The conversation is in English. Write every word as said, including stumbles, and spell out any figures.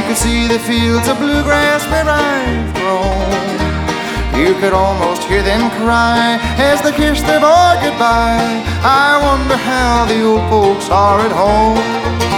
could see the fields of bluegrass where I've grown. You could almost hear them cry as they kiss their boy goodbye. I wonder how the old folks are at home.